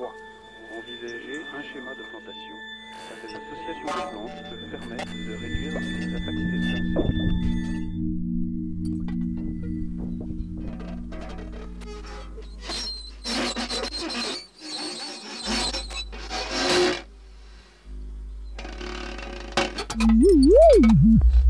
3. Envisager un schéma de plantation à ces associations de plantes peuvent permettre de réduire les attaques d'insectes. Woo!